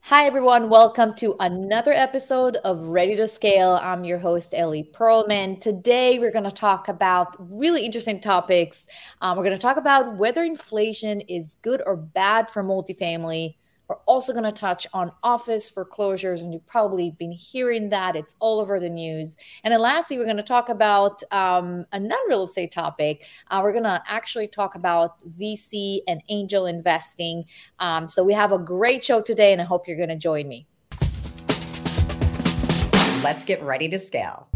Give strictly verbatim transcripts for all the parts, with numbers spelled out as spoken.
Hi, everyone. Welcome to another episode of Ready to Scale. I'm your host, Ellie Perlman. Today, we're going to talk about really interesting topics. Um, we're going to talk about whether inflation is good or bad for multifamily. We're also going to touch on office foreclosures, and you've probably been hearing that. It's all over the news. And then lastly, we're going to talk about um, a non-real estate topic. Uh, we're going to actually talk about V C and angel investing. Um, so we have a great show today, and I hope you're going to join me. Let's get ready to scale.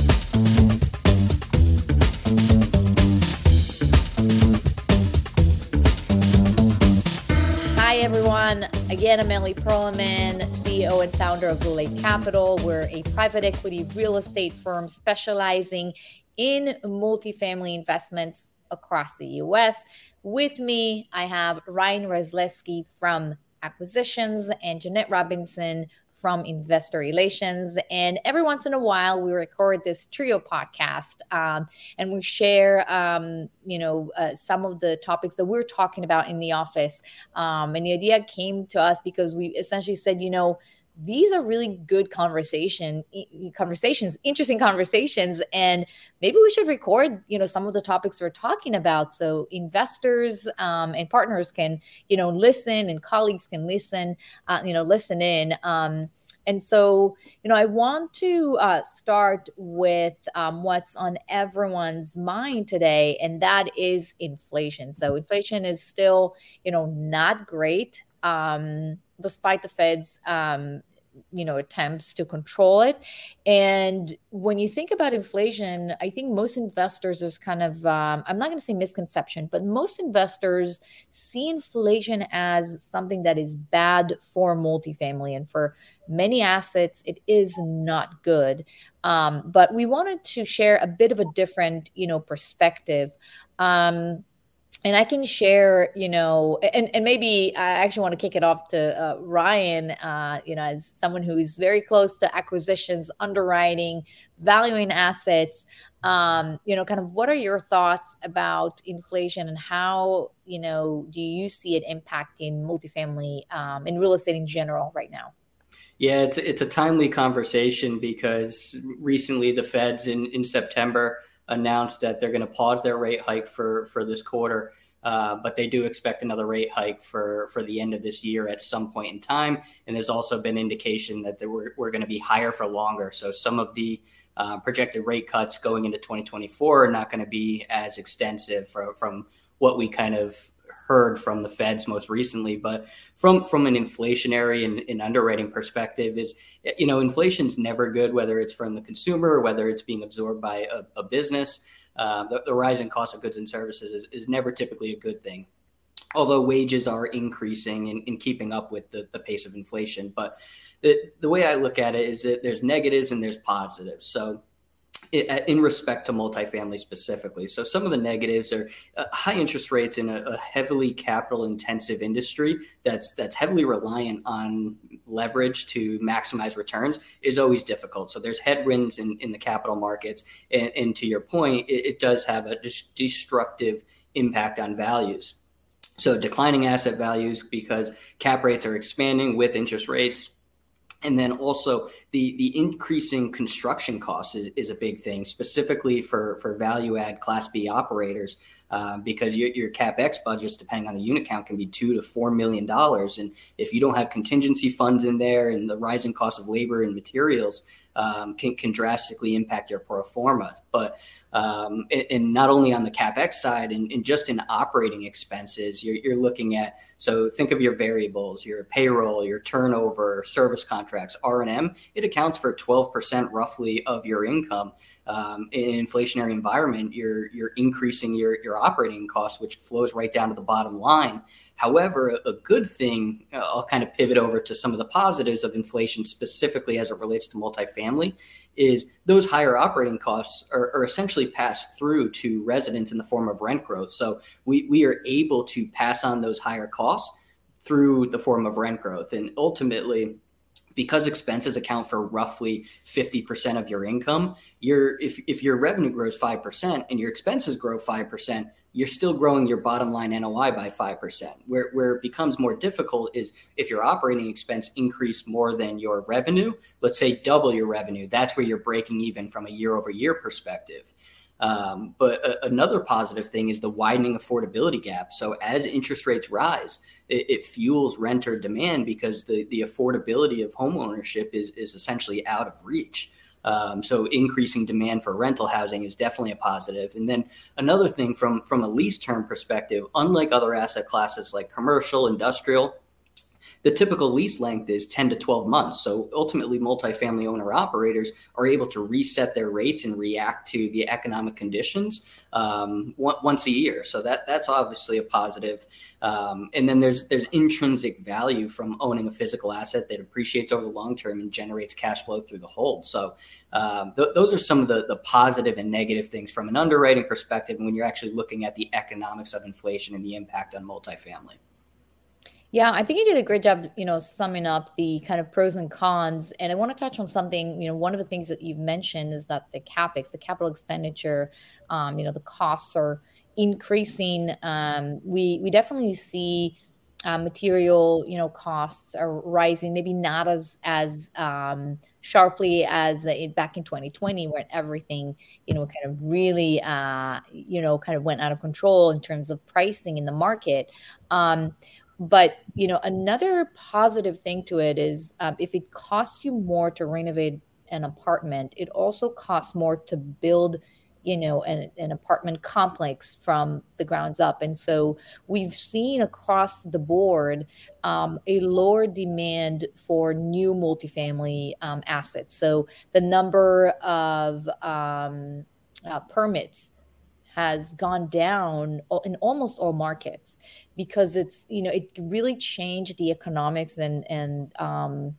Hi, everyone. Again, I'm Ellie Perlman, C E O and founder of Blue Lake Capital. We're a private equity real estate firm specializing in multifamily investments across the U S. With me, I have Ryan Rosleski from Acquisitions and Jeanette Robinson from Investor Relations. And every once in a while, we record this trio podcast um, and we share, um, you know, uh, some of the topics that we're talking about in the office. Um, and the idea came to us because we essentially said, you know, these are really good conversation, conversations, interesting conversations. And maybe we should record, you know, some of the topics we're talking about. So investors um, and partners can, you know, listen, and colleagues can listen, uh, you know, listen in. Um, and so, you know, I want to uh, start with um, what's on everyone's mind today, and that is inflation. So inflation is still, you know, not great. Um, despite the Fed's, um, you know, attempts to control it. And when you think about inflation, I think most investors is kind of, um, I'm not going to say misconception, but most investors see inflation as something that is bad for multifamily. And for many assets, it is not good. Um, but we wanted to share a bit of a different, you know, perspective. Um, And I can share, you know, and, and maybe I actually want to kick it off to uh, Ryan, uh, you know, as someone who is very close to acquisitions, underwriting, valuing assets. Um, you know, kind of what are your thoughts about inflation and how, you know, do you see it impacting multifamily um, and real estate in general right now? Yeah, it's it's a timely conversation because recently the Feds in, in September announced that they're going to pause their rate hike for, for this quarter, uh, but they do expect another rate hike for, for the end of this year at some point in time. And there's also been indication that they were, we're going to be higher for longer. So some of the uh, projected rate cuts going into twenty twenty-four are not going to be as extensive from, from what we kind of heard from the Feds most recently. But from from an inflationary and, and underwriting perspective is, you know, inflation's never good, whether it's from the consumer or whether it's being absorbed by a, a business. Uh, the, the rising cost of goods and services is, is never typically a good thing, although wages are increasing and, and keeping up with the, the pace of inflation. But the, the way I look at it is that there's negatives and there's positives. So in respect to multifamily specifically. So some of the negatives are uh, high interest rates in a, a heavily capital intensive industry that's that's heavily reliant on leverage to maximize returns is always difficult. So there's headwinds in, in the capital markets. And, and to your point, it, it does have a destructive impact on values. So declining asset values because cap rates are expanding with interest rates. And then also the, the increasing construction costs is, is a big thing, specifically for, for value add Class B operators, uh, because your, your CapEx budgets, depending on the unit count, can be two to four million dollars. And if you don't have contingency funds in there, and the rising cost of labor and materials um, can, can drastically impact your pro forma. But um, and, and not only on the CapEx side, and, and just in operating expenses, you're, you're looking at, so think of your variables, your payroll, your turnover, service contracts, R and M. It accounts for twelve percent roughly of your income. Um, in an inflationary environment, you're you're increasing your, your operating costs, which flows right down to the bottom line. However, a, a good thing, uh, I'll kind of pivot over to some of the positives of inflation, specifically as it relates to multifamily, is those higher operating costs are, are essentially passed through to residents in the form of rent growth. So we, we are able to pass on those higher costs through the form of rent growth. And ultimately, because expenses account for roughly fifty percent of your income, your if, if your revenue grows five percent and your expenses grow five percent, you're still growing your bottom line N O I by five percent. Where, where it becomes more difficult is if your operating expense increase more than your revenue, let's say double your revenue, that's where you're breaking even from a year over year perspective. Um, but a, another positive thing is the widening affordability gap. So as interest rates rise, it, it fuels renter demand because the, the affordability of home ownership is, is essentially out of reach. Um, so increasing demand for rental housing is definitely a positive. And then another thing from, from a lease term perspective, unlike other asset classes like commercial, industrial, the typical lease length is ten to twelve months. So ultimately, multifamily owner operators are able to reset their rates and react to the economic conditions um, once a year. So that that's obviously a positive. Um, and then there's there's intrinsic value from owning a physical asset that appreciates over the long term and generates cash flow through the hold. So um, th- those are some of the, the positive and negative things from an underwriting perspective when you're actually looking at the economics of inflation and the impact on multifamily. Yeah, I think you did a great job, you know, summing up the kind of pros and cons. And I want to touch on something, you know, one of the things that you've mentioned is that the CapEx, the capital expenditure, um, you know, the costs are increasing. Um, we we definitely see uh, material, you know, costs are rising, maybe not as as um, sharply as it back in twenty twenty, when everything, you know, kind of really, uh, you know, kind of went out of control in terms of pricing in the market. Um, But, you know, another positive thing to it is um, if it costs you more to renovate an apartment, it also costs more to build, you know, an, an apartment complex from the grounds up. And so we've seen across the board um, a lower demand for new multifamily um, assets. So the number of um, uh, permits has gone down in almost all markets because it's, you know, it really changed the economics and, and um,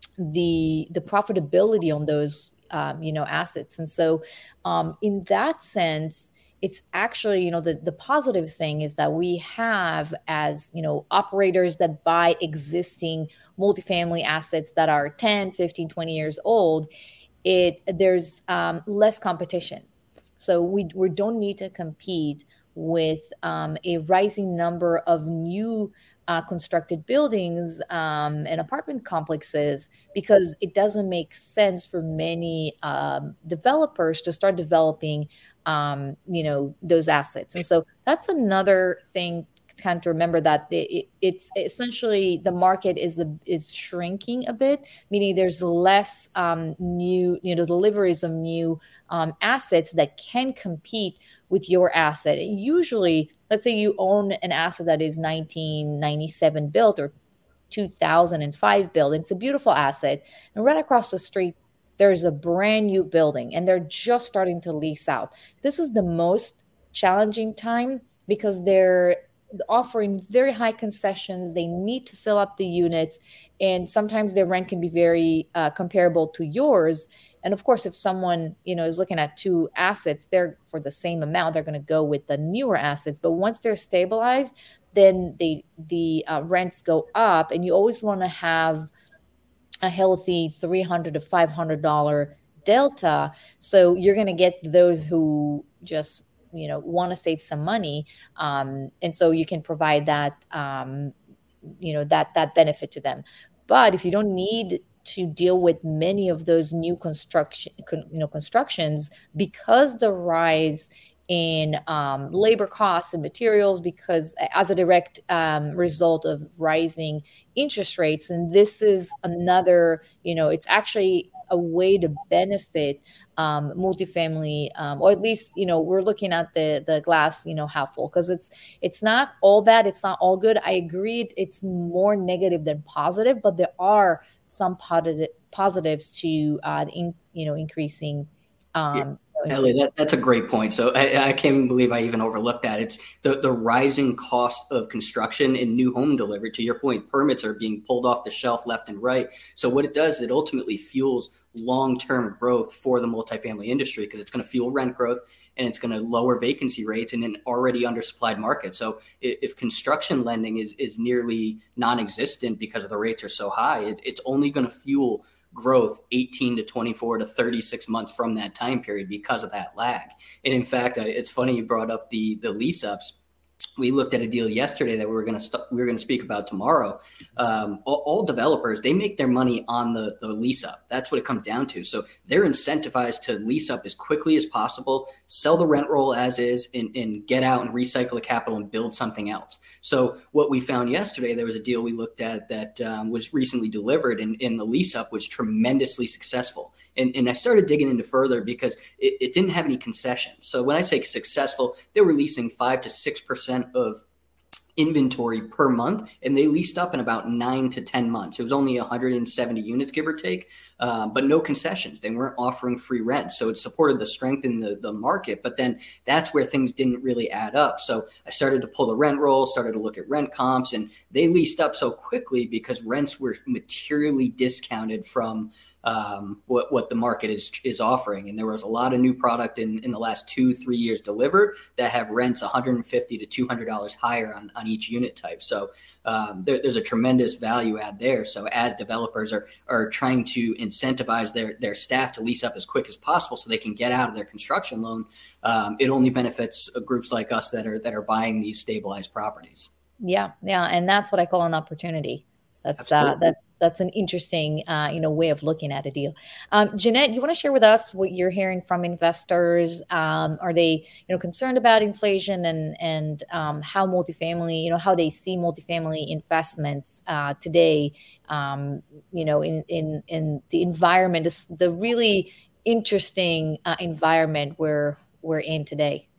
the, the profitability on those, um, you know, assets. And so um, in that sense, it's actually, you know, the, the positive thing is that we have as, you know, operators that buy existing multifamily assets that are ten, fifteen, twenty years old, it there's um, less competition. So we, we don't need to compete with um, a rising number of new uh, constructed buildings um, and apartment complexes because it doesn't make sense for many um, developers to start developing, um, you know, those assets. And so that's another thing kind of to remember, that it, it's essentially the market is a, is shrinking a bit, meaning there's less um, new, you know, deliveries of new um, assets that can compete with your asset. And usually, let's say you own an asset that is nineteen ninety-seven built or two thousand five built. It's a beautiful asset. And right across the street, there's a brand new building and they're just starting to lease out. This is the most challenging time because they're offering very high concessions. They need to fill up the units. And sometimes their rent can be very uh, comparable to yours. And of course, if someone, you know, is looking at two assets, they're for the same amount, they're going to go with the newer assets. But once they're stabilized, then they, the uh, rents go up. And you always want to have a healthy three hundred to five hundred dollars delta. So you're going to get those who just, you know, want to save some money. Um, and so you can provide that, um, you know, that, that benefit to them. But if you don't need to deal with many of those new construction, you know, constructions, because the rise in um, labor costs and materials, because as a direct um, result of rising interest rates, and this is another, you know, it's actually a way to benefit um, multifamily, um, or at least, you know, we're looking at the the glass, you know, half full, because it's it's not all bad, it's not all good. I agreed, it's more negative than positive, but there are some positive positives to uh, in, you know, increasing. Um, yeah. Ellie, that, that's a great point. So I, I can't believe I even overlooked that. It's the, the rising cost of construction and new home delivery. To your point, permits are being pulled off the shelf left and right. So what it does, it ultimately fuels long-term growth for the multifamily industry because it's going to fuel rent growth and it's going to lower vacancy rates in an already undersupplied market. So if, if construction lending is, is nearly non-existent because of the rates are so high, it, it's only going to fuel growth eighteen to twenty-four to thirty-six months from that time period because of that lag. And in fact, it's funny you brought up the the lease ups. We looked at a deal yesterday that we were going to st- we were going to speak about tomorrow. Um, all, all developers, they make their money on the, the lease up. That's what it comes down to. So they're incentivized to lease up as quickly as possible, sell the rent roll as is, and, and get out and recycle the capital and build something else. So what we found yesterday, there was a deal we looked at that um, was recently delivered, and, and the lease up was tremendously successful. And, and I started digging into further because it, it didn't have any concessions. So when I say successful, they were leasing five to six percent of inventory per month, and they leased up in about nine to ten months. It was only one hundred seventy units, give or take, uh, but no concessions. They weren't offering free rent. So it supported the strength in the, the market, but then that's where things didn't really add up. So I started to pull the rent roll, started to look at rent comps, and they leased up so quickly because rents were materially discounted from um, what, what the market is is offering. And there was a lot of new product in, in the last two, three years delivered that have rents one hundred fifty to two hundred dollars higher on, on each unit type. So um, there, there's a tremendous value add there. So as developers are are trying to incentivize their, their staff to lease up as quick as possible so they can get out of their construction loan, um, it only benefits groups like us that are that are buying these stabilized properties. Yeah, yeah, and that's what I call an opportunity. That's uh, that's that's an interesting uh, you know way of looking at a deal. Um, Jeanette, you want to share with us what you're hearing from investors? Um, are they you know concerned about inflation and and um, how multifamily you know how they see multifamily investments uh, today? Um, you know in in in the environment, is the really interesting uh, environment where we're in today.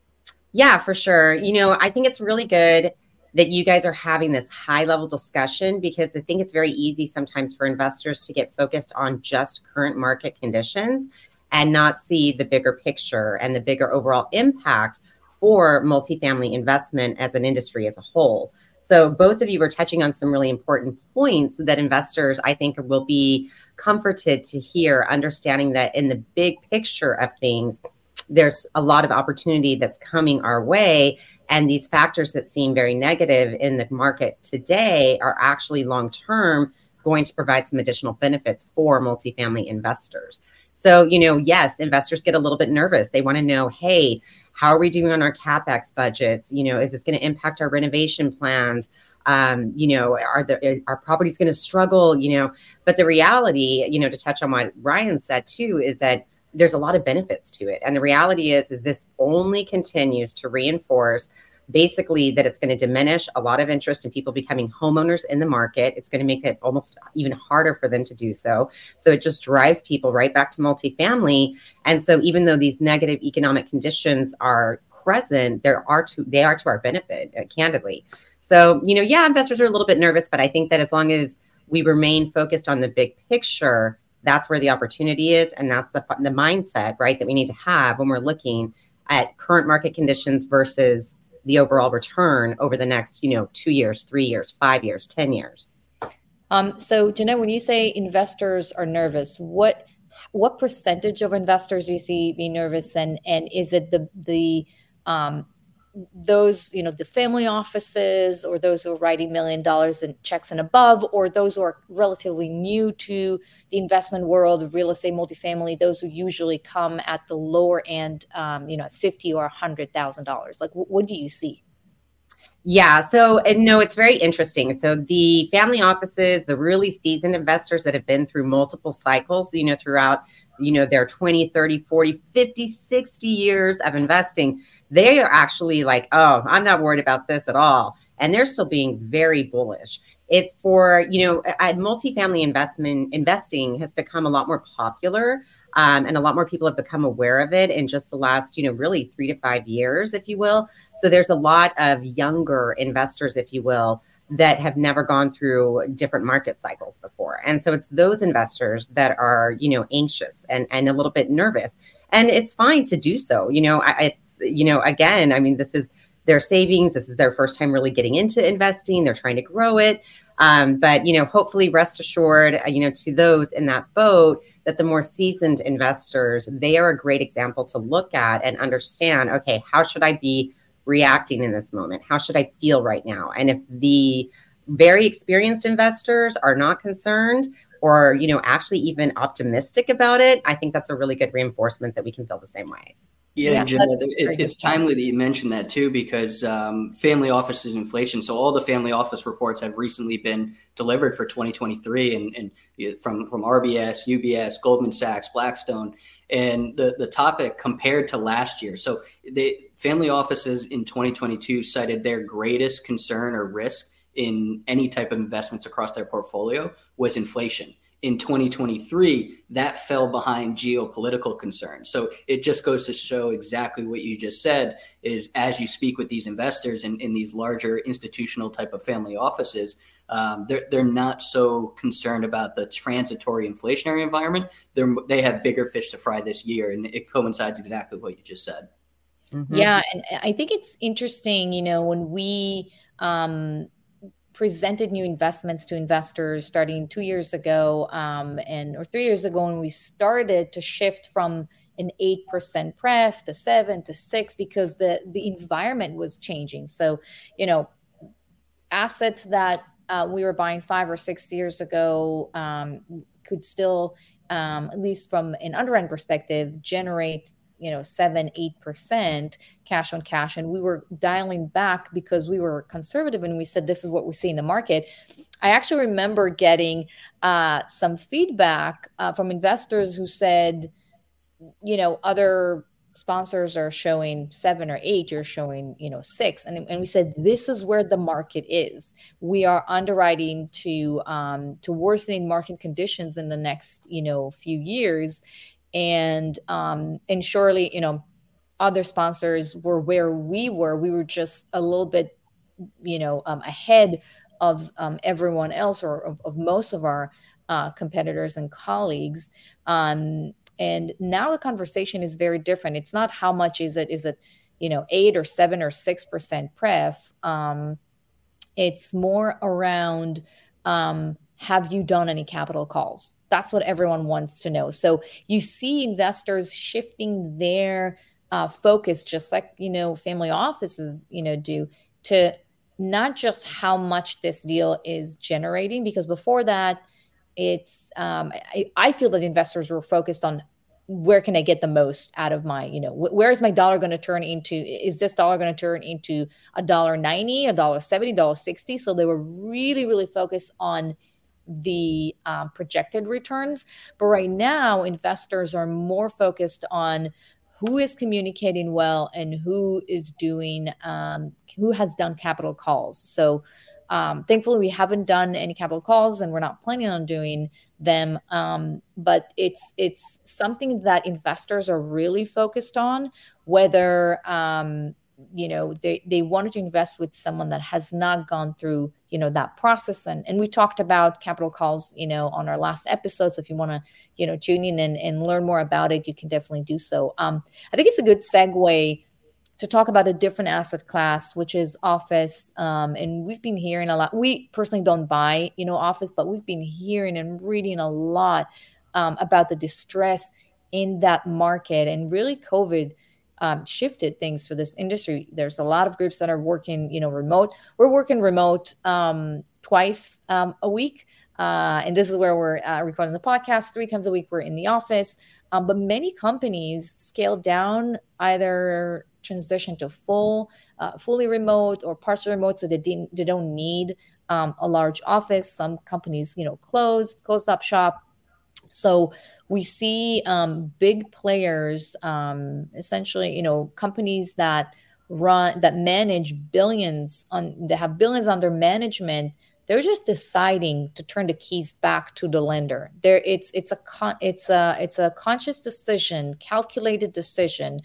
Yeah, for sure. You know, I think it's really good that you guys are having this high level discussion, because I think it's very easy sometimes for investors to get focused on just current market conditions and not see the bigger picture and the bigger overall impact for multifamily investment as an industry as a whole. So both of you were touching on some really important points that investors, I think, will be comforted to hear, understanding that in the big picture of things, there's a lot of opportunity that's coming our way. And these factors that seem very negative in the market today are actually long-term going to provide some additional benefits for multifamily investors. So, you know, yes, investors get a little bit nervous. They want to know, hey, how are we doing on our CapEx budgets? You know, is this going to impact our renovation plans? Um, you know, are the are properties going to struggle? You know, but the reality, you know, to touch on what Ryan said too, is that there's a lot of benefits to it. And the reality is, is this only continues to reinforce basically that it's going to diminish a lot of interest in people becoming homeowners in the market. It's going to make it almost even harder for them to do so. So it just drives people right back to multifamily. And so even though these negative economic conditions are present, there are to, they are to our benefit, uh, candidly. So, you know, yeah, investors are a little bit nervous, but I think that as long as we remain focused on the big picture, that's where the opportunity is. And that's the the mindset, right, that we need to have when we're looking at current market conditions versus the overall return over the next, you know, two years, three years, five years, ten years. Um, so, Jeanette, when you say investors are nervous, what what percentage of investors do you see being nervous, and and is it the the um, those, you know, the family offices, or those who are writing million dollars in checks and above, or those who are relatively new to the investment world, real estate, multifamily, those who usually come at the lower end, um, you know, fifty or a hundred thousand dollars? Like, w- what do you see? Yeah. So, and no, it's very interesting. So the family offices, the really seasoned investors that have been through multiple cycles, you know, throughout, you know, their twenty, thirty, forty, fifty, sixty years of investing, they are actually like, oh, I'm not worried about this at all. And they're still being very bullish. It's for, you know, multifamily investment investing has become a lot more popular. Um, and a lot more people have become aware of it in just the last, you know, really three to five years, if you will. So there's a lot of younger investors, if you will, that have never gone through different market cycles before. And so it's those investors that are, you know, anxious and, and a little bit nervous. And it's fine to do so. You know, I, it's, you know, again, I mean, this is their savings. This is their first time really getting into investing. They're trying to grow it. Um, but, you know, hopefully rest assured, you know, to those in that boat, that the more seasoned investors, they are a great example to look at and understand, okay, how should I be reacting in this moment? How should I feel right now? And if the very experienced investors are not concerned or, you know, actually even optimistic about it, I think that's a really good reinforcement that we can feel the same way. Yeah, Yeah, Jenna, it, it's timely that you mentioned that too, because um, family offices inflation. So all the family office reports have recently been delivered for twenty twenty-three, and, and from from R B S, U B S, Goldman Sachs, Blackstone, and the the topic compared to last year. So the family offices in twenty twenty-two cited their greatest concern or risk in any type of investments across their portfolio was inflation. In twenty twenty-three, that fell behind geopolitical concerns. So it just goes to show exactly what you just said is as you speak with these investors in, in these larger institutional type of family offices, um, they're, they're not so concerned about the transitory inflationary environment. They're, they have bigger fish to fry this year. And it coincides exactly with what you just said. Mm-hmm. Yeah. And I think it's interesting, you know, when we, um, presented new investments to investors starting two years ago um, and or three years ago when we started to shift from an eight percent pref to seven to six because the, the environment was changing. So, you know, assets that uh, we were buying five or six years ago um, could still, um, at least from an underwriting perspective, generate you know, seven, eight percent cash on cash. And we were dialing back because we were conservative and we said, this is what we see in the market. I actually remember getting uh, some feedback uh, from investors who said, you know, other sponsors are showing seven or eight, you're showing, you know, six. And, and we said, this is where the market is. We are underwriting to, um, to worsening market conditions in the next, you know, few years. And um, and surely, you know, other sponsors were where we were. We were just a little bit, you know, um, ahead of um, everyone else or of, of most of our uh, competitors and colleagues. Um, and now the conversation is very different. It's not how much is it? Is it, you know, eight or seven or six percent pref? Um, it's more around um, have you done any capital calls? That's what everyone wants to know. So you see investors shifting their uh, focus, just like, you know, family offices, you know, do to not just how much this deal is generating, because before that, it's, um, I, I feel that investors were focused on where can I get the most out of my, you know, wh- where is my dollar going to turn into? Is this dollar going to turn into a dollar ninety, a dollar seventy, dollar sixty? So they were really, really focused on the um, projected returns. But right now, investors are more focused on who is communicating well and who is doing, um, who has done capital calls. So um, thankfully, we haven't done any capital calls and we're not planning on doing them. Um, but it's it's something that investors are really focused on, whether um, you know, they, they wanted to invest with someone that has not gone through, you know, that process. And, and we talked about capital calls, you know, on our last episode. So if you want to, you know, tune in and, and learn more about it, you can definitely do so. Um, I think it's a good segue to talk about a different asset class, which is office. Um, and we've been hearing a lot. We personally don't buy, you know, office, but we've been hearing and reading a lot um, about the distress in that market. And really COVID Um, shifted things for this industry. There's a lot of groups that are working, you know, remote. We're working remote um, twice um, a week. Uh, and this is where we're uh, recording the podcast. Three times a week, we're in the office. Um, but many companies scaled down, either transition to full, uh, fully remote or partially remote. So they didn't, they don't need um, a large office. Some companies, you know, closed, closed up shop. So we see um, big players, um, essentially, you know, companies that run, that manage billions on, that have billions under management. They're just deciding to turn the keys back to the lender. There, it's it's a con, it's a it's a conscious decision, calculated decision,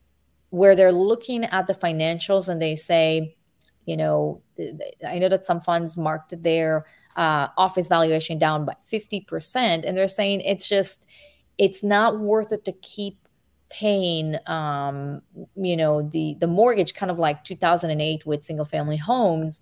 where they're looking at the financials and they say, you know, I know that some funds marked their uh, office valuation down by fifty percent. And they're saying it's just, it's not worth it to keep paying, um, you know, the, the mortgage, kind of like two thousand eight with single family homes.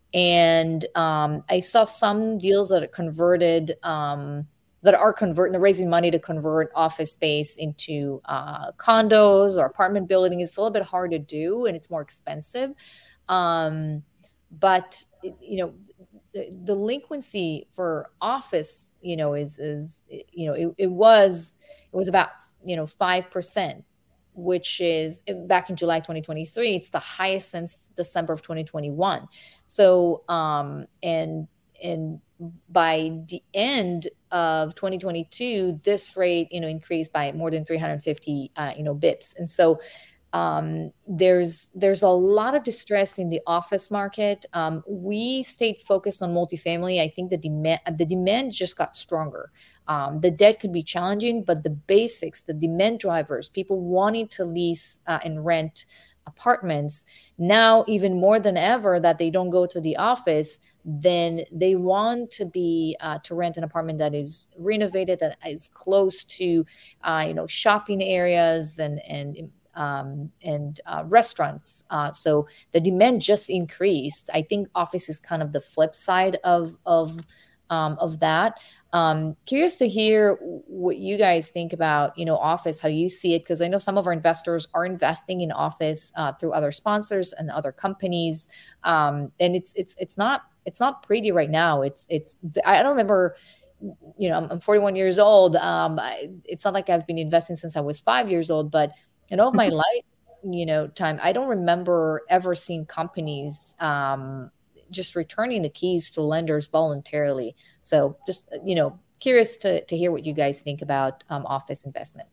And um, I saw some deals that are converted, um, that are converting, they're raising money to convert office space into uh, condos or apartment buildings. It's a little bit hard to do and it's more expensive. Um, but, you know, the delinquency for office, you know, is, is, you know, it, it was, it was about, you know, five percent, which is back in July twenty twenty-three. It's the highest since December of twenty twenty-one. So, um, and, and by the end of twenty twenty-two, this rate, you know, increased by more than three hundred fifty, uh, you know, bips. And so, Um, there's there's a lot of distress in the office market. Um, we stayed focused on multifamily. I think the demand the demand just got stronger. Um, the debt could be challenging, but the basics, the demand drivers, people wanting to lease uh, and rent apartments now even more than ever that they don't go to the office, then they want to be uh, to rent an apartment that is renovated, that is close to uh, you know shopping areas and and Um, and uh, restaurants. Uh, so the demand just increased. I think office is kind of the flip side of of um, of that. Um, curious to hear what you guys think about, you know, office, how you see it, because I know some of our investors are investing in office uh, through other sponsors and other companies, um, and it's it's it's not it's not pretty right now. It's it's I don't remember. You know, I'm, I'm forty-one years old. Um, I, it's not like I've been investing since I was five years old, but in all of my life, you know, time, I don't remember ever seeing companies um, just returning the keys to lenders voluntarily. So just, you know, curious to, to hear what you guys think about um, office investment.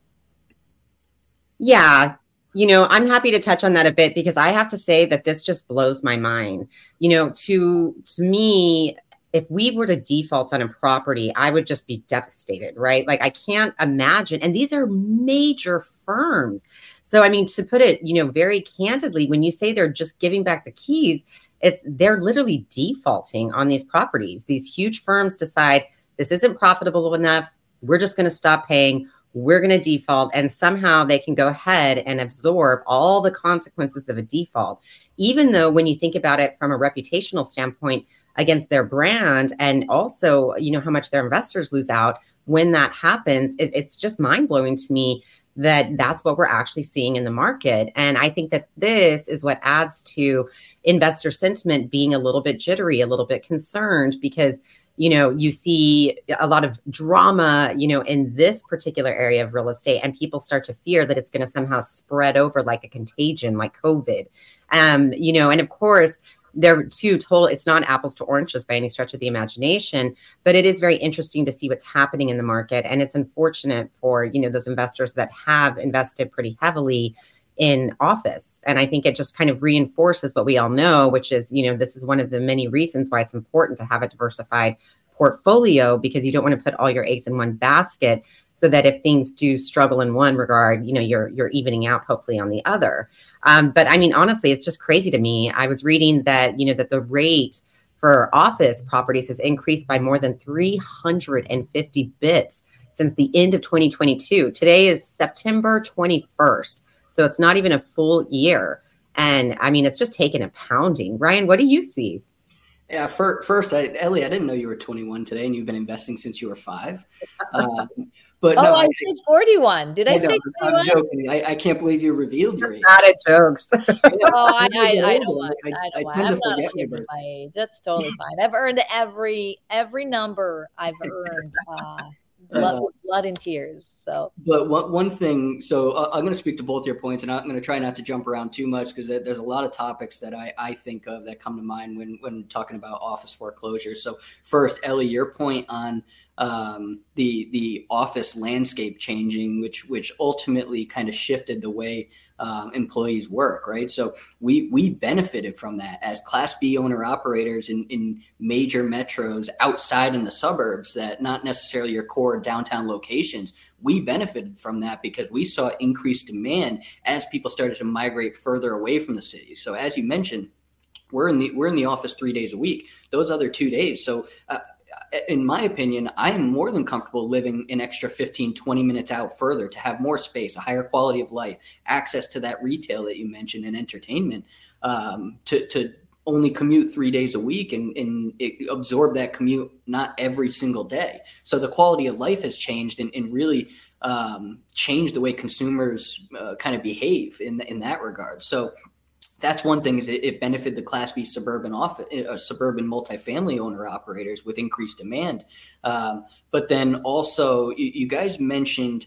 Yeah. You know, I'm happy to touch on that a bit because I have to say that this just blows my mind. You know, to to me, if we were to default on a property, I would just be devastated, right? Like I can't imagine. And these are major firms. So, I mean, to put it, you know, very candidly, when you say they're just giving back the keys, it's they're literally defaulting on these properties. These huge firms decide this isn't profitable enough. We're just going to stop paying. We're going to default. And somehow they can go ahead and absorb all the consequences of a default, even though when you think about it from a reputational standpoint against their brand, and also, you know, how much their investors lose out when that happens, it, it's just mind blowing to me that that's what we're actually seeing in the market. And I think that this is what adds to investor sentiment being a little bit jittery, a little bit concerned, because, you know, you see a lot of drama, you know, in this particular area of real estate, and people start to fear that it's going to somehow spread over like a contagion, like COVID. Um, you know, and of course, they're two total, it's not apples to oranges by any stretch of the imagination, but it is very interesting to see what's happening in the market. And it's unfortunate for, you know, those investors that have invested pretty heavily in office. And I think it just kind of reinforces what we all know, which is, you know, this is one of the many reasons why it's important to have a diversified portfolio, because you don't want to put all your eggs in one basket, so that if things do struggle in one regard, you know, you're you're evening out hopefully on the other. Um, but I mean, honestly, it's just crazy to me. I was reading that, you know, that the rate for office properties has increased by more than three hundred fifty bips since the end of twenty twenty-two. Today is September twenty-first. So it's not even a full year. And I mean, it's just taken a pounding. Ryan, what do you see? Yeah, for, first, I, Ellie, I didn't know you were twenty-one today, and you've been investing since you were five. Uh, but oh, no, I, I said forty-one. Did I, I say twenty-one? I'm joking. I, I can't believe you revealed your age. Not a jokes. oh, I, I, I don't want. I, I don't I, want. I'm not ashamed of my age. That's totally fine. I've earned every every number I've earned. Uh, blood, uh, blood and tears. So, but one one thing. So uh, I'm going to speak to both your points, and I'm going to try not to jump around too much, because there's a lot of topics that I, I think of that come to mind when when talking about office foreclosures. So first, Ellie, your point on um, the the office landscape changing, which which ultimately kind of shifted the way um, employees work, right? So we we benefited from that as Class B owner operators in, in major metros outside in the suburbs, that not necessarily your core downtown locations. We benefited from that because we saw increased demand as people started to migrate further away from the city. So as you mentioned, we're in the we're in the office three days a week. Those other two days. So uh, in my opinion, I am more than comfortable living an extra fifteen, twenty minutes out further to have more space, a higher quality of life, access to that retail that you mentioned, and entertainment, um, to, to only commute three days a week and, and it absorb that commute not every single day. So the quality of life has changed and, and really um, changed the way consumers uh, kind of behave in, in that regard. So that's one thing, is it, it benefited the Class B suburban office, uh, suburban multifamily owner operators with increased demand. Um, but then also you, you guys mentioned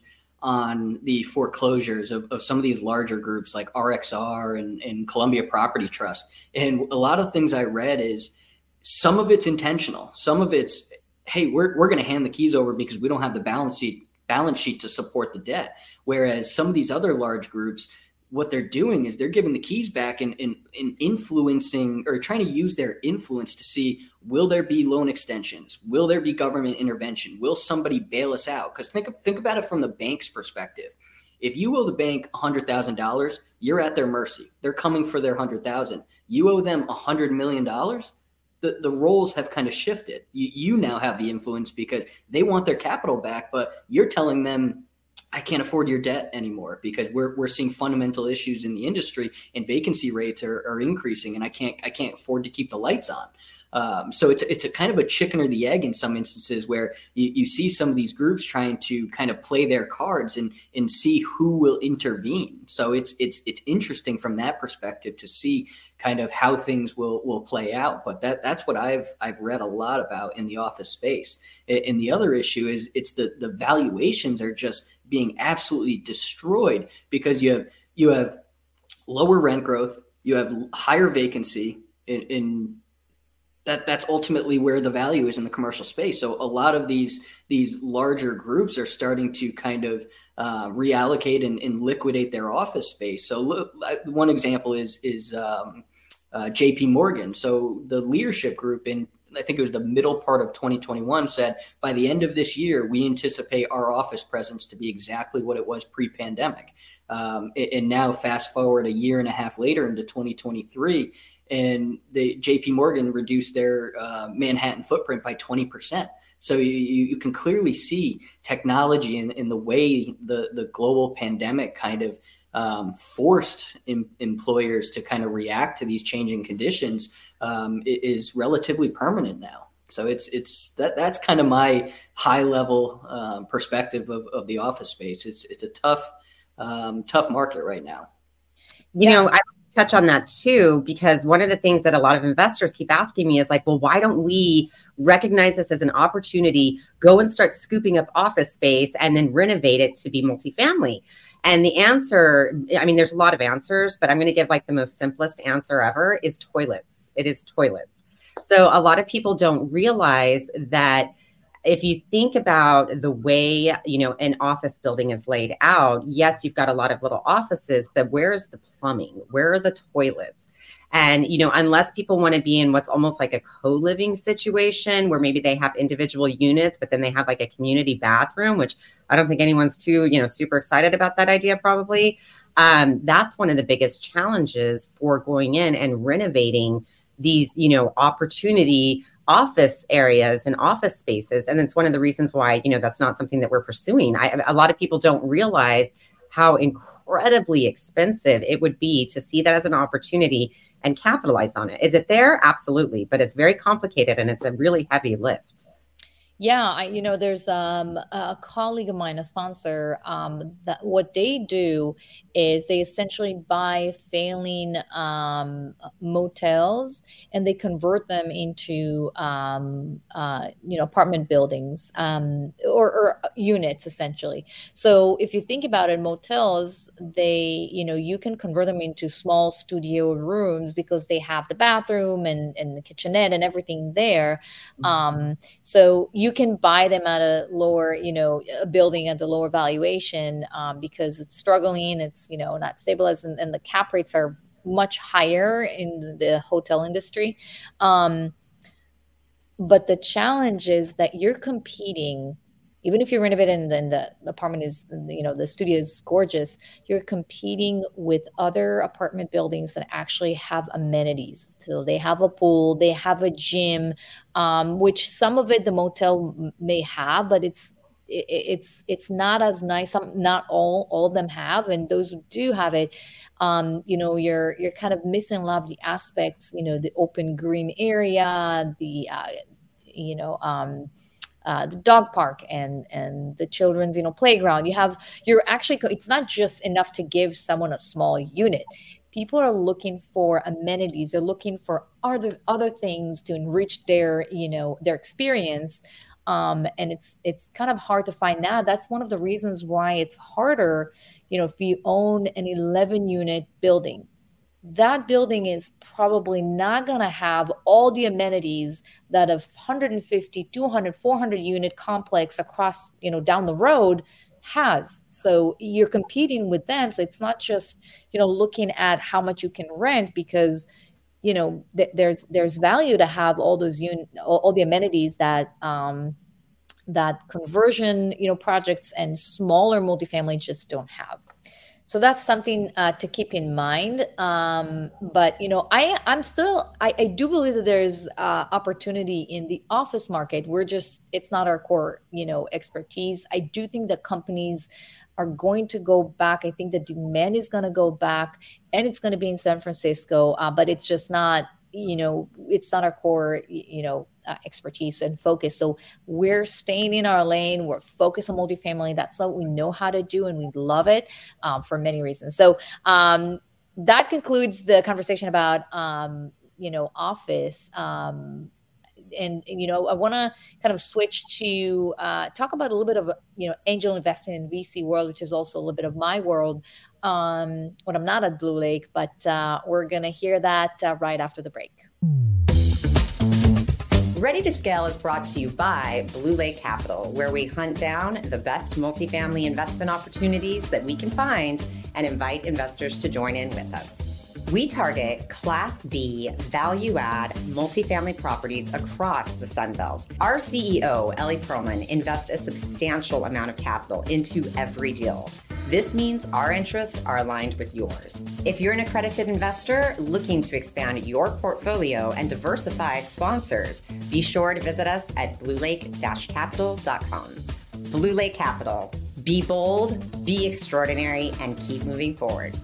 on the foreclosures of, of some of these larger groups like R X R and, and Columbia Property Trust. And a lot of things I read is some of it's intentional. Some of it's, hey, we're, we're going to hand the keys over because we don't have the balance sheet balance sheet to support the debt. Whereas some of these other large groups, what they're doing is they're giving the keys back and, and, and influencing, or trying to use their influence to see, will there be loan extensions? Will there be government intervention? Will somebody bail us out? Because think, think about it from the bank's perspective. If you owe the bank one hundred thousand dollars, you're at their mercy. They're coming for their one hundred thousand dollars. You owe them one hundred million dollars. The, the roles have kind of shifted. You, you now have the influence because they want their capital back, but you're telling them, I can't afford your debt anymore because we're we're seeing fundamental issues in the industry and vacancy rates are, are increasing, and I can't I can't afford to keep the lights on. Um, so it's it's a kind of a chicken or the egg in some instances, where you, you see some of these groups trying to kind of play their cards and and see who will intervene. So it's it's it's interesting from that perspective to see kind of how things will will play out. But that that's what I've I've read a lot about in the office space. And the other issue is it's the the valuations are just being absolutely destroyed because you have you have lower rent growth, you have higher vacancy in, in that that's ultimately where the value is in the commercial space. So a lot of these these larger groups are starting to kind of uh, reallocate and, and liquidate their office space. So look, one example is is um, uh, J P Morgan. So the leadership group in, I think it was the middle part of twenty twenty-one, said by the end of this year, we anticipate our office presence to be exactly what it was pre-pandemic. Um, and now fast forward a year and a half later into twenty twenty-three, and the J P Morgan reduced their uh, Manhattan footprint by twenty percent. So you, you can clearly see technology and, and the way the, the global pandemic kind of um, forced em- employers to kind of react to these changing conditions um, is relatively permanent now. So it's it's that that's kind of my high level uh, perspective of, of the office space. It's it's a tough um, tough market right now. You know, I touch on that too, because one of the things that a lot of investors keep asking me is like, well, why don't we recognize this as an opportunity, go and start scooping up office space and then renovate it to be multifamily? And the answer, I mean, there's a lot of answers, but I'm going to give like the most simplest answer ever is toilets. It is toilets. So a lot of people don't realize that if you think about the way, you know, an office building is laid out, yes, you've got a lot of little offices, but where's the plumbing? Where are the toilets? And, you know, unless people want to be in what's almost like a co-living situation where maybe they have individual units, but then they have like a community bathroom, which I don't think anyone's too, you know, super excited about that idea probably. Um, that's one of the biggest challenges for going in and renovating these, you know, opportunity office areas and office spaces. And it's one of the reasons why, you know, that's not something that we're pursuing. I, a lot of people don't realize how incredibly expensive it would be to see that as an opportunity and capitalize on it. Is it there? Absolutely. But it's very complicated and it's a really heavy lift. Yeah, I, you know, there's um, a colleague of mine, a sponsor, um, that what they do is they essentially buy failing um, motels and they convert them into, um, uh, you know, apartment buildings um, or, or units, essentially. So if you think about it, motels, they, you know, you can convert them into small studio rooms because they have the bathroom and, and the kitchenette and everything there. Um, so you You can buy them at a lower, you know, a building at the lower valuation um, because it's struggling, it's, you know, not stabilized, and, and the cap rates are much higher in the hotel industry. Um, but the challenge is that you're competing, even if you renovate and then the apartment is, you know, the studio is gorgeous, you're competing with other apartment buildings that actually have amenities. So they have a pool, they have a gym, um, which some of it the motel may have, but it's it, it's it's not as nice. Some, not all all of them have, and those who do have it, um, you know, you're you're kind of missing a lot of the aspects. You know, the open green area, the uh, you know. Um, Uh, the dog park and and the children's, you know, playground. You have, you're actually, it's not just enough to give someone a small unit. people are looking for amenities. They're looking for other other things to enrich their, you know, their experience. Um, and it's it's kind of hard to find that. That's one of the reasons why it's harder, you know, if you own an eleven unit building. That building is probably not going to have all the amenities that a one hundred fifty, two hundred, four hundred unit complex across, you know, down the road has. So you're competing with them. So it's not just, you know, looking at how much you can rent, because, you know, th- there's there's value to have all those un- all, all the amenities that um, that conversion, you know, projects and smaller multifamily just don't have. So that's something uh, to keep in mind. Um, but, you know, I, I'm still, I, I do believe that there's uh, opportunity in the office market. We're just, it's not our core, you know, expertise. I do think that companies are going to go back. I think the demand is going to go back, and it's going to be in San Francisco, uh, but it's just not, you know, it's not our core, you know, uh, expertise and focus. So we're staying in our lane. We're focused on multifamily. That's what we know how to do, and we love it um, for many reasons. So um, that concludes the conversation about, um, you know, office. Um, and, and, you know, I want to kind of switch to uh, talk about a little bit of, you know, angel investing in V C world, which is also a little bit of my world um, when I'm not at Blue Lake, but uh, we're going to hear that uh, right after the break. Ready to Scale is brought to you by Blue Lake Capital, where we hunt down the best multifamily investment opportunities that we can find and invite investors to join in with us. We target Class B value-add multifamily properties across the Sun Belt. Our C E O, Ellie Perlman, invests a substantial amount of capital into every deal. This means our interests are aligned with yours. If you're an accredited investor looking to expand your portfolio and diversify sponsors, be sure to visit us at blue lake dash capital dot com. Blue Lake Capital. Be bold, be extraordinary, and keep moving forward.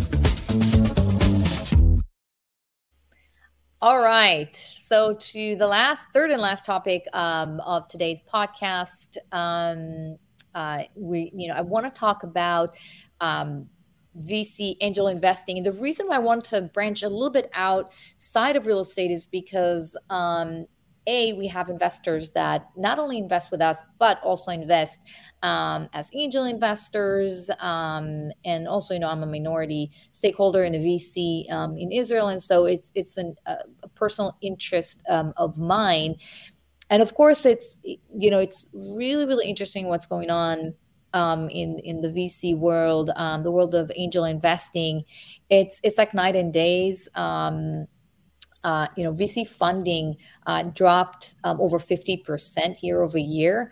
All right. So to the last, third and last topic um, of today's podcast, um, uh, we, you know, I want to talk about um, V C angel investing. And the reason why I want to branch a little bit outside of real estate is because, um, A, we have investors that not only invest with us, but also invest um, as angel investors. Um, and also, you know, I'm a minority stakeholder in a V C um, in Israel. And so it's it's an, a, a personal interest um, of mine. And of course, it's, you know, it's really, really interesting what's going on um, in, in the V C world, um, the world of angel investing. It's, it's like night and days. Um, Uh, you know, V C funding uh, dropped um, over fifty percent year over year.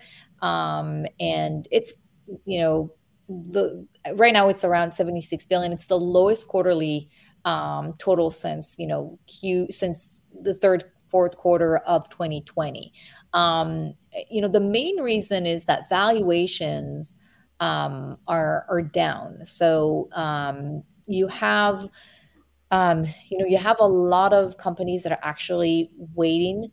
Um, and it's, you know, the right now it's around seventy-six billion. It's the lowest quarterly um, total since, you know, Q since the third, fourth quarter of twenty twenty. Um, you know, the main reason is that valuations um, are, are down. So um, you have Um, you know, you have a lot of companies that are actually waiting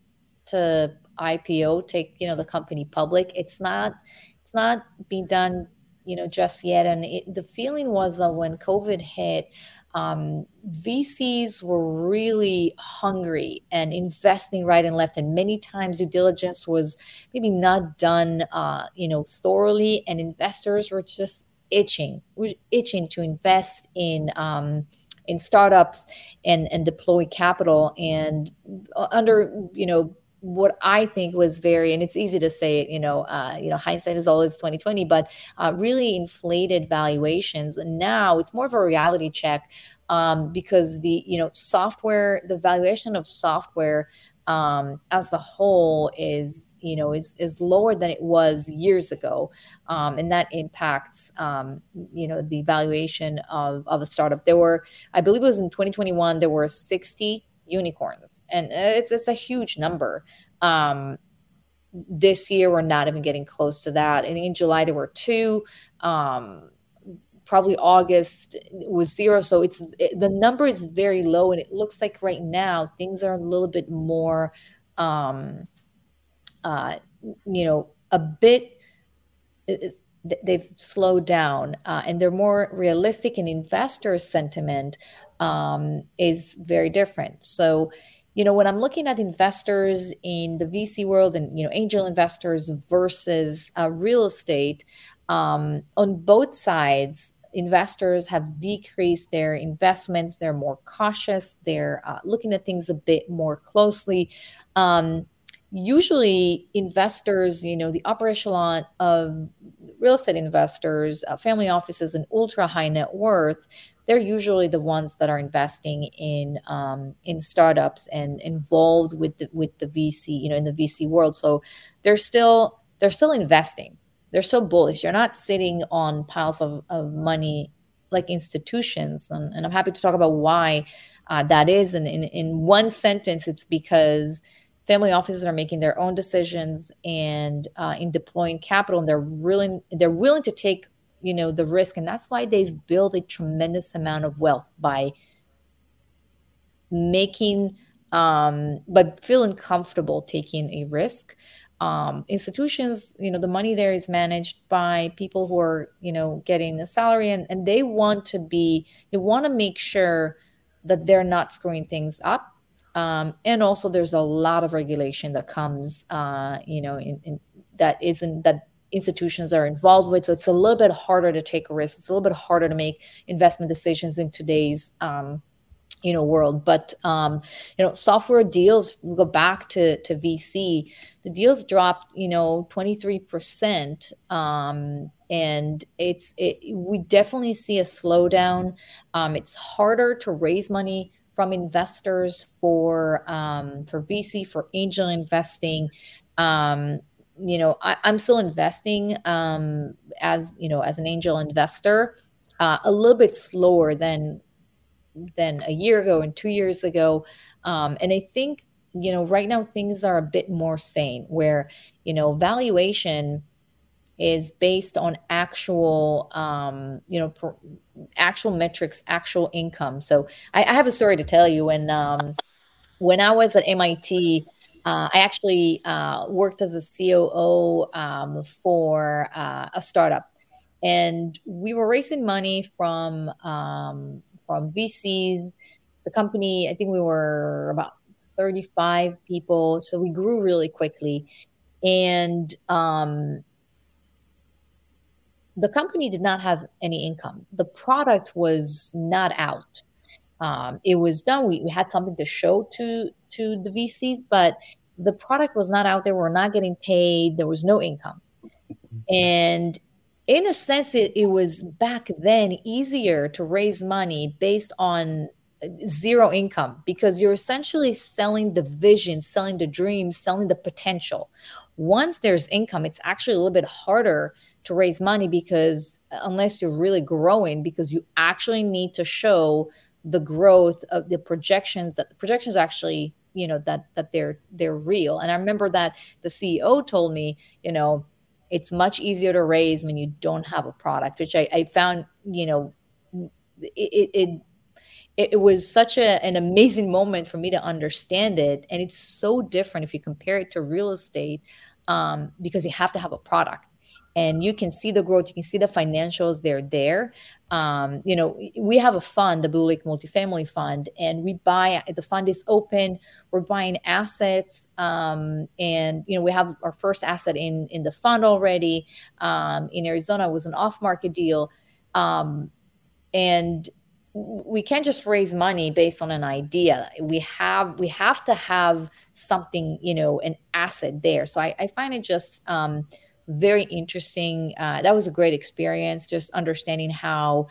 to I P O, take, you know, the company public. It's not, it's not being done, you know, just yet. And it, the feeling was that when COVID hit, um, V Cs were really hungry and investing right and left. And many times due diligence was maybe not done, uh, you know, thoroughly. And investors were just itching, were itching to invest in, um, in startups and, and deploy capital. And under, you know, what I think was very, and it's easy to say, you know, uh, you know, hindsight is always twenty twenty, but uh, really inflated valuations. And now it's more of a reality check um, because the, you know, software, the valuation of software um, as a whole is, you know, is, is lower than it was years ago. Um, and that impacts, um, you know, the valuation of, of a startup. There were, I believe it was in twenty twenty-one, there were sixty unicorns, and it's, it's a huge number. Um, this year, we're not even getting close to that. And in July, there were two, um, probably August was zero. So it's, it, the number is very low. And it looks like right now things are a little bit more, um, uh, you know, a bit, it, they've slowed down uh, and they're more realistic in investor sentiment. um, is very different. So, you know, when I'm looking at investors in the V C world and, you know, angel investors versus uh, real estate, um, on both sides, investors have decreased their investments. They're more cautious. They're uh, looking at things a bit more closely. Um, usually investors, you know, the upper echelon of real estate investors, uh, family offices, and ultra high net worth, they're usually the ones that are investing in um, in startups and involved with the, with the V C, you know, in the V C world. So they're still they're still investing. They're so bullish. You're not sitting on piles of, of money like institutions. And, and I'm happy to talk about why uh, that is. And in, in one sentence, it's because family offices are making their own decisions and uh, in deploying capital, and they're willing they're willing to take, you know, the risk. And that's why they've built a tremendous amount of wealth by making um, by feeling comfortable taking a risk. Um, institutions, you know, the money there is managed by people who are, you know, getting a salary, and, and they want to be, they want to make sure that they're not screwing things up. Um, and also there's a lot of regulation that comes, uh, you know, in, in, that isn't, that institutions are involved with. So it's a little bit harder to take a risk. It's a little bit harder to make investment decisions in today's, um, you know, world. But, um, you know, software deals, we go back to, to V C, the deals dropped, you know, twenty-three percent. Um, and it's, it, we definitely see a slowdown. Um, it's harder to raise money from investors for, um, for V C, for angel investing. Um, you know, I, I'm still investing, um, as, you know, as an angel investor, uh, a little bit slower than, than a year ago and two years ago. Um, and I think, you know, right now things are a bit more sane where, you know, valuation is based on actual, um, you know, per, actual metrics, actual income. So I, I have a story to tell you. When, um, when I was at M I T, uh, I actually uh, worked as a C O O um, for uh, a startup. And we were raising money from um, from V Cs. The company, I think we were about thirty-five people. So we grew really quickly. And um, the company did not have any income. The product was not out. Um, it was done. We, we had something to show to, to the V Cs, but the product was not out there. We're not getting paid. There was no income. And in a sense, it, it was back then easier to raise money based on zero income because you're essentially selling the vision, selling the dream, selling the potential. Once there's income, it's actually a little bit harder to raise money because unless you're really growing, because you actually need to show the growth of the projections, that the projections actually, you know, that that they're they're real. And I remember that the C E O told me, you know, it's much easier to raise when you don't have a product, which I, I found, you know, it it it, it was such a, an amazing moment for me to understand it. And it's so different if you compare it to real estate, um, because you have to have a product. And you can see the growth, you can see the financials, they're there. Um, you know, we have a fund, the Blue Lake Multifamily Fund, and we buy, the fund is open, we're buying assets. Um, and, you know, we have our first asset in, in the fund already. Um, in Arizona, it was an off-market deal. Um, and we can't just raise money based on an idea. We have, we have to have something, you know, an asset there. So I, I find it just, um, very interesting. Uh, that was a great experience, just understanding how,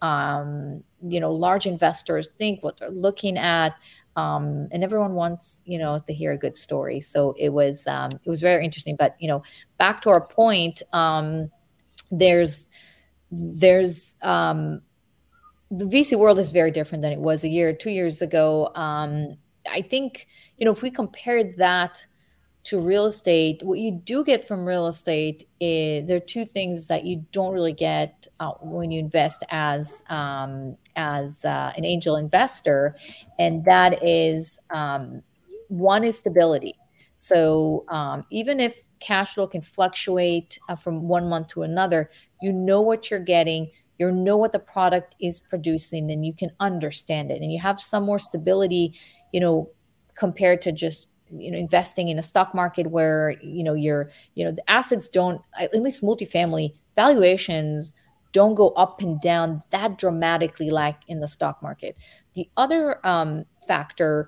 um, you know, large investors think, what they're looking at. Um, and everyone wants, you know, to hear a good story. So it was, um, it was very interesting. But, you know, back to our point, um, there's, there's, um, the V C world is very different than it was a year, two years ago. Um, I think, you know, if we compared that to real estate, what you do get from real estate is there are two things that you don't really get uh, when you invest as um, as uh, an angel investor, and that is um, one is stability. So um, even if cash flow can fluctuate uh, from one month to another, you know what you're getting. you know what the product is producing, and you can understand it, and you have some more stability, you know, compared to just, you know, investing in a stock market where, you know, you're, you know, the assets don't, at least multifamily valuations don't go up and down that dramatically like in the stock market. The other um, factor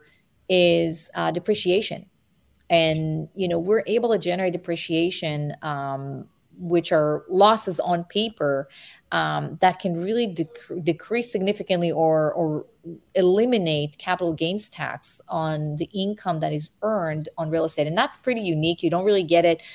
is uh, depreciation. And, you know, we're able to generate depreciation, um, which are losses on paper, um, that can really dec- decrease significantly or, or eliminate capital gains tax on the income that is earned on real estate. And that's pretty unique. You don't really get it,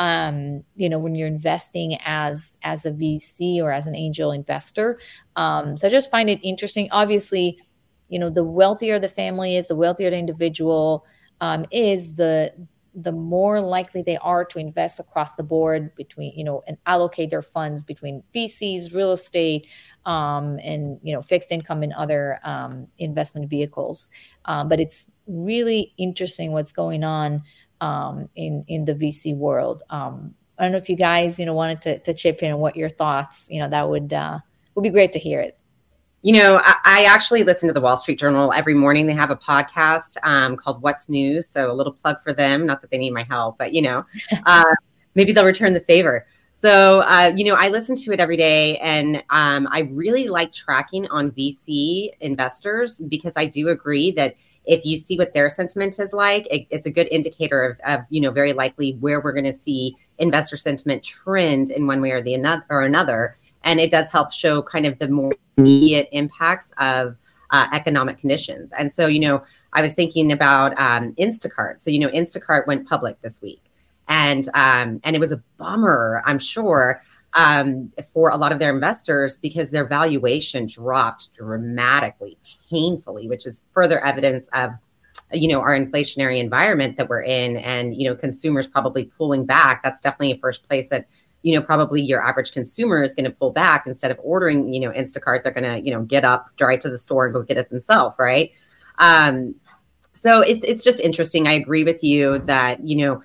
um, you know, when you're investing as, as a V C or as an angel investor. Um, so I just find it interesting. Obviously, you know, the wealthier the family is, the wealthier the individual um, is, the the more likely they are to invest across the board between, you know, and allocate their funds between V Cs, real estate, um, and, you know, fixed income and other um, investment vehicles. Um, but it's really interesting what's going on um, in, in the V C world. Um, I don't know if you guys, you know, wanted to, to chip in and what your thoughts, you know, that would, uh, would be great to hear it. You know, I, I actually listen to the Wall Street Journal every morning. They have a podcast um, called What's News. So a little plug for them. Not that they need my help, but, you know, uh, maybe they'll return the favor. So, uh, you know, I listen to it every day, and um, I really like tracking on V C investors, because I do agree that if you see what their sentiment is like, it, it's a good indicator of, of, you know, very likely where we're going to see investor sentiment trend in one way or the another or another. And it does help show kind of the more immediate impacts of uh, economic conditions. And so, you know, I was thinking about um, Instacart. So, you know, Instacart went public this week, and um, and it was a bummer, I'm sure, um, for a lot of their investors, because their valuation dropped dramatically, painfully, which is further evidence of, you know, our inflationary environment that we're in, and, you know, consumers probably pulling back. That's definitely a first place that, you know, probably your average consumer is going to pull back. Instead of ordering, you know, Instacart, they're going to, you know, get up, drive to the store and go get it themselves. Right. Um, so it's, it's just interesting. I agree with you that, you know,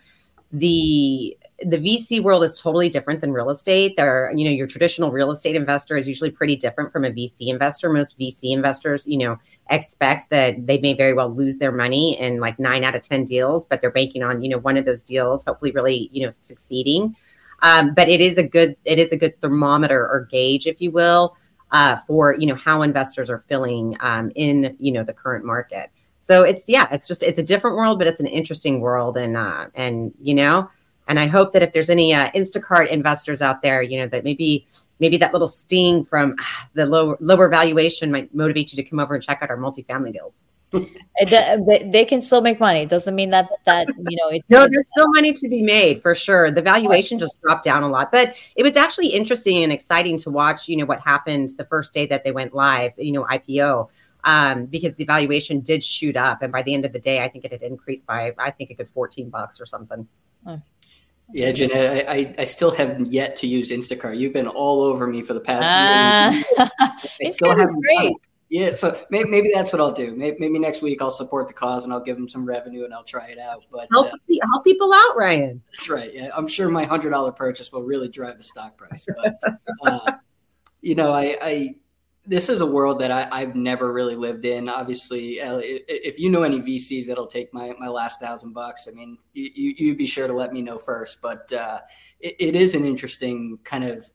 the, the V C world is totally different than real estate. There, you know, your traditional real estate investor is usually pretty different from a V C investor. Most V C investors, you know, expect that they may very well lose their money in like nine out of ten deals, but they're banking on, you know, one of those deals, hopefully really, you know, succeeding. Um, but it is a good, it is a good thermometer or gauge, if you will, uh, for, you know, how investors are feeling um, in, you know, the current market. So it's, yeah, it's just, it's a different world, but it's an interesting world. And, uh, and, you know, and I hope that if there's any uh, Instacart investors out there, you know, that maybe, maybe that little sting from ah, the lower, lower valuation might motivate you to come over and check out our multifamily deals. they, they can still make money. It doesn't mean that, that, you know, it's, no, there's still money to be made for sure. The valuation just dropped down a lot, but it was actually interesting and exciting to watch, you know, what happened the first day that they went live, you know, I P O, um, because the valuation did shoot up. And by the end of the day, I think it had increased by, I think a good fourteen bucks or something. Oh. Yeah, Jeanette, I, I, I still have yet to use Instacart. You've been all over me for the past uh, year. Instacart is great. Yeah, so maybe, maybe that's what I'll do. Maybe, maybe next week I'll support the cause and I'll give them some revenue and I'll try it out. But help, uh, help people out, Ryan. That's right. Yeah, I'm sure my one hundred dollars purchase will really drive the stock price. But, uh, you know, I, I this is a world that I, I've never really lived in. Obviously, if you know any V Cs that'll take my, my last thousand bucks, I mean, you, you'd be sure to let me know first. But uh, it, it is an interesting kind of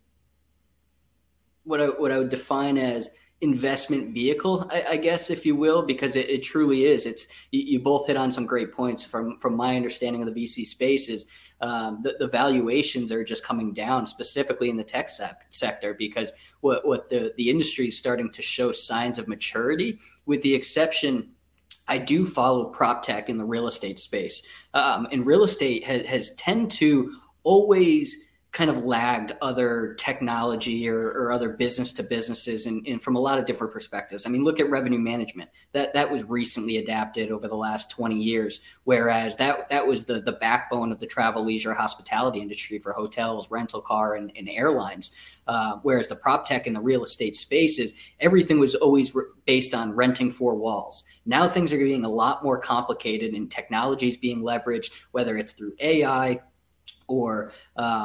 what I, what I would define as investment vehicle, I, I guess, if you will, because it, it truly is. It's you, you both hit on some great points from from my understanding of the V C space is um, the, the valuations are just coming down, specifically in the tech sec- sector, because what what the the industry is starting to show signs of maturity, with the exception. I do follow prop tech in the real estate space, um, and real estate has, has tend to always kind of lagged other technology or, or other business to businesses and, and from a lot of different perspectives. I mean, look at revenue management. That that was recently adapted over the last twenty years, whereas that that was the, the backbone of the travel, leisure, hospitality industry for hotels, rental car, and, and airlines. Uh, whereas the prop tech in the real estate space is everything was always re- based on renting four walls. Now things are getting a lot more complicated and technology is being leveraged, whether it's through A I or um,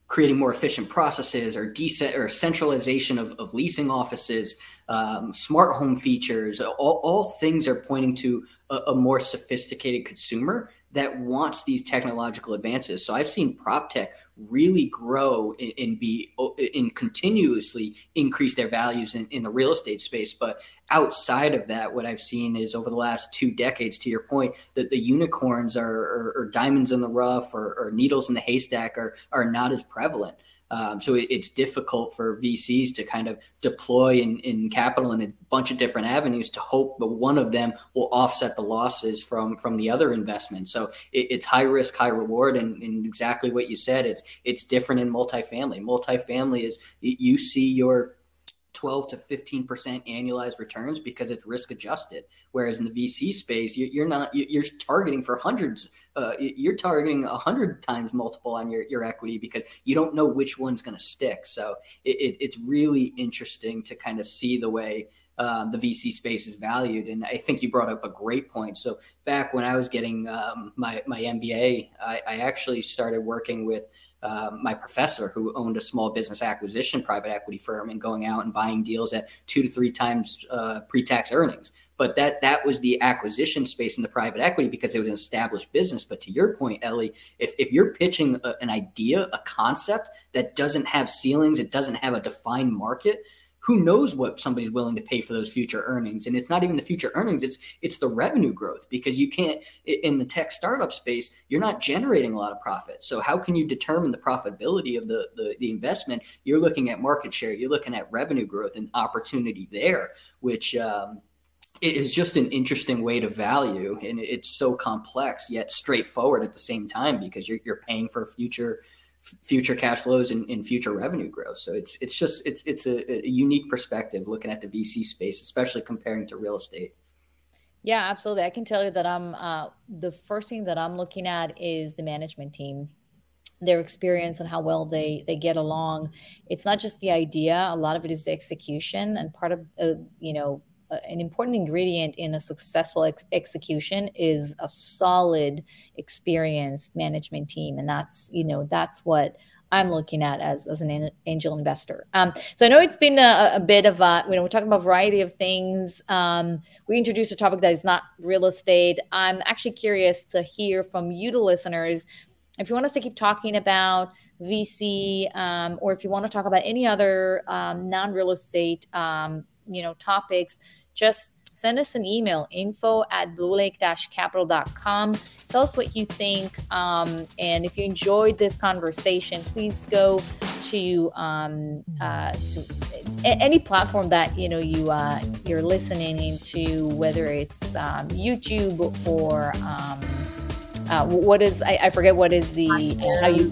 creating more efficient processes or decent or centralization of, of leasing offices, um, smart home features, all, all things are pointing to a, a more sophisticated consumer that wants these technological advances. So I've seen prop tech really grow and, and be and continuously increase their values in, in the real estate space. But outside of that, what I've seen is over the last two decades, to your point, that the unicorns are, are, are diamonds in the rough or, or needles in the haystack are are not as prevalent. Um, so it, it's difficult for V Cs to kind of deploy in, in capital in a bunch of different avenues to hope that one of them will offset the losses from from the other investment. So it, it's high risk, high reward, and, and exactly what you said. It's it's different in multifamily. Multifamily is you see your twelve to fifteen percent annualized returns because it's risk adjusted. Whereas in the V C space, you're not, you're targeting for hundreds, uh, you're targeting a hundred times multiple on your, your equity because you don't know which one's going to stick. So it, it, it's really interesting to kind of see the way Um, the V C space is valued. And I think you brought up a great point. So back when I was getting um, my, my M B A, I, I actually started working with um, my professor who owned a small business acquisition private equity firm and going out and buying deals at two to three times uh, pre-tax earnings. But that that was the acquisition space in the private equity because it was an established business. But to your point, Ellie, if, if you're pitching a, an idea, a concept that doesn't have ceilings, it doesn't have a defined market, who knows what somebody's willing to pay for those future earnings? And it's not even the future earnings, it's it's the revenue growth, because you can't, in the tech startup space, you're not generating a lot of profit. So how can you determine the profitability of the, the, the investment? You're looking at market share, you're looking at revenue growth and opportunity there, which um, is just an interesting way to value. And it's so complex yet straightforward at the same time because you're, you're paying for future future cash flows and, and future revenue growth. So it's it's just it's it's a, a unique perspective looking at the V C space, especially comparing to real estate. Yeah, absolutely. I can tell you that I'm uh, the first thing that I'm looking at is the management team, their experience and how well they they get along. It's not just the idea; a lot of it is the execution, and part of uh, you know. Uh, an important ingredient in a successful ex- execution is a solid, experienced management team. And that's, you know, that's what I'm looking at as, as an an angel investor. Um, so I know it's been a, a bit of a, you know, we're talking about a variety of things. Um, we introduced a topic that is not real estate. I'm actually curious to hear from you, the listeners, if you want us to keep talking about V C um, or if you want to talk about any other um, non-real estate um, you know, topics, just send us an email, info at blue lake dash capital dot com. Tell us what you think. Um, and if you enjoyed this conversation, please go to, um, uh, to any platform that, you know, you, uh, you're listening into, whether it's um, YouTube or um, uh, what is, I, I forget what is the, how you,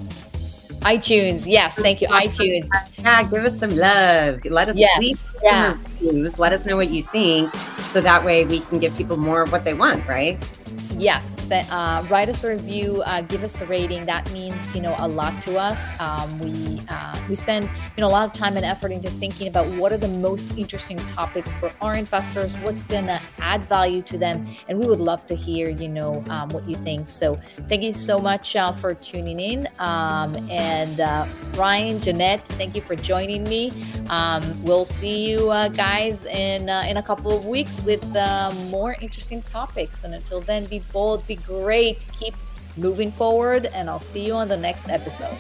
iTunes. Yes. Thank you. iTunes. Yeah, give us some love. Let us yes. please yeah. reviews. Let us know what you think. So that way we can give people more of what they want, right? Yes. That, uh, write us a review, uh, give us a rating. That means, you know, a lot to us. Um, we uh, we spend, you know, a lot of time and effort into thinking about what are the most interesting topics for our investors, what's going to add value to them. And we would love to hear, you know, um, what you think. So thank you so much uh, for tuning in. Um, and uh, Ryan, Jeanette, thank you for joining me. Um, we'll see you uh, guys in, uh, in a couple of weeks with uh, more interesting topics. And until then, be bold, be great, keep moving forward, and I'll see you on the next episode.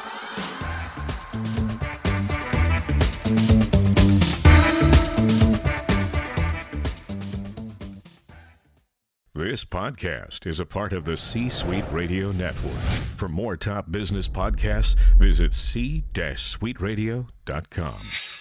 This podcast is a part of the C-Suite Radio Network. For more top business podcasts, visit c suite radio dot com.